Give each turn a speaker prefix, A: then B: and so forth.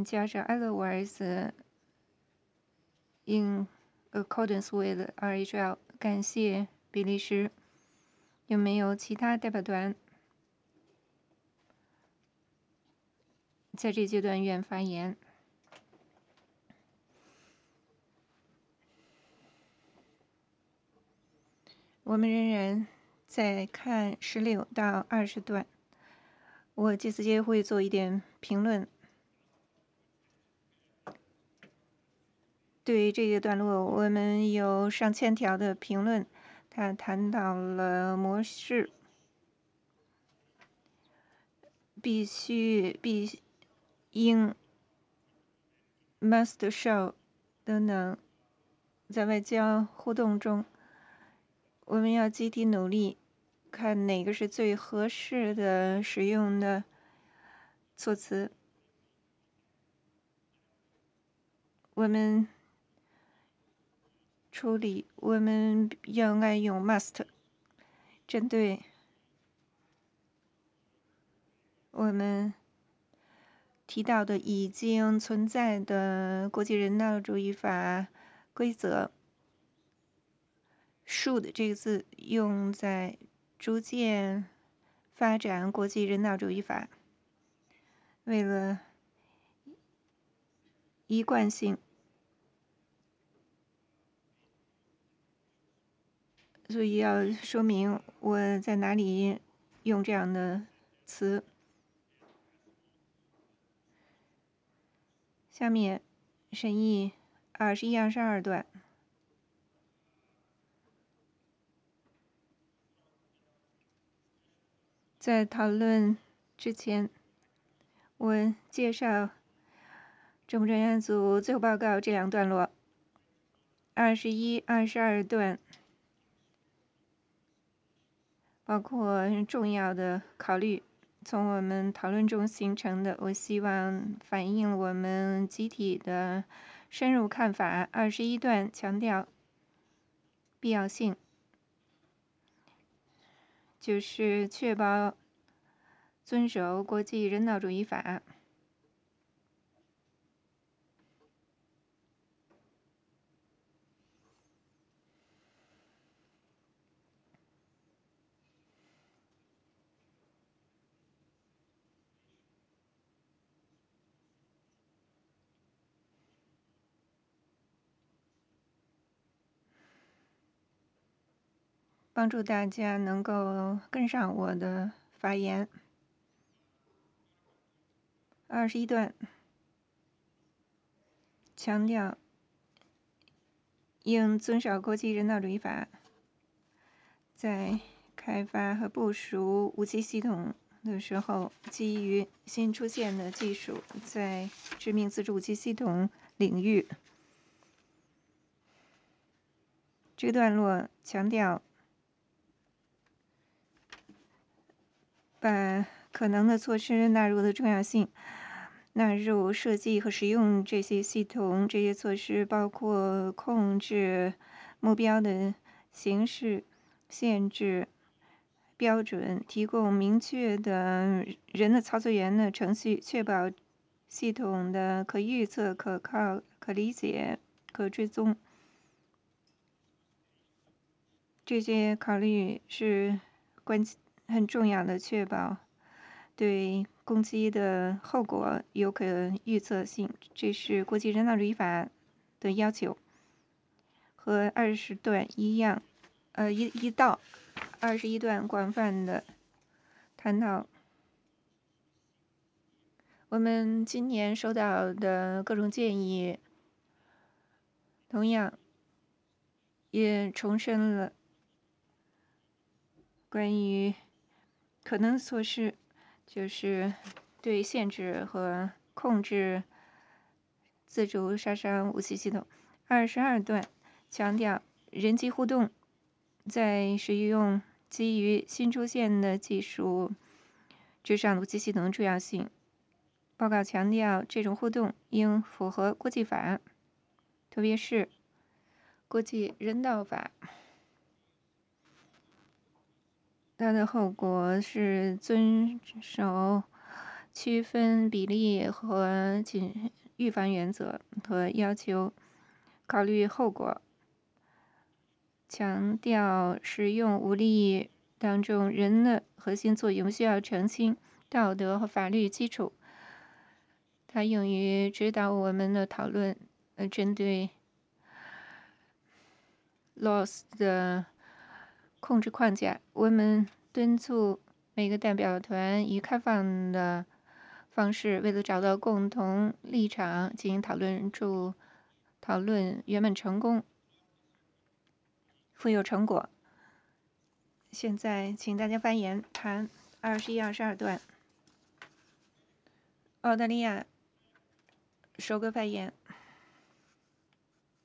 A: 加上 otherwise in accordance with RHL。感谢比利时。有没有其他代表团在这阶段愿发言？我们仍然在看16到20段，我这次会做一点评论。对于这个段落，我们有上千条的评论，他谈到了模式，应 must show 等等，在外交互动中，我们要集体努力，看哪个是最合适的使用的措辞。我们处理，我们要爱用 must， 针对我们提到的已经存在的国际人道主义法规则。should 这个字用在逐渐发展国际人道主义法，为了一贯性，所以要说明我在哪里用这样的词。下面审议21、22段。在讨论之前，我介绍政府专家组最后报告这两段落。21、22段包括重要的考虑，从我们讨论中形成的，我希望反映我们集体的深入看法。21段强调必要性，就是确保遵守国际人道主义法。帮助大家能够跟上我的发言。21段强调应遵守国际人道主义法，在开发和部署武器系统的时候，基于新出现的技术，在致命自主武器系统领域。这个段落强调把可能的措施纳入的重要性，纳入设计和使用这些系统。这些措施包括控制目标的形式、限制、标准，提供明确的人的操作员的程序，确保系统的可预测、可靠、可理解、可追踪。这些考虑是很重要的，确保对攻击的后果有可预测性。这是国际人道主义法的要求，和20段一样。1到21段广泛的探讨我们今年收到的各种建议，同样也重申了关于可能措施，就是对限制和控制自主杀伤武器系统。22段强调人机互动在使用基于新出现的技术之上的武器系统的重要性。报告强调这种互动应符合国际法，特别是国际人道法。它的后果是遵守区分比例和预防原则和要求，考虑后果，强调使用武力当中人的核心作用需要澄清道德和法律基础。它用于指导我们的讨论，针对 loss 的控制框架。我们敦促每个代表团以开放的方式，为了找到共同立场进行讨论，祝讨论圆满成功，富有成果。现在请大家发言，谈21、22段。澳大利亚首个发言。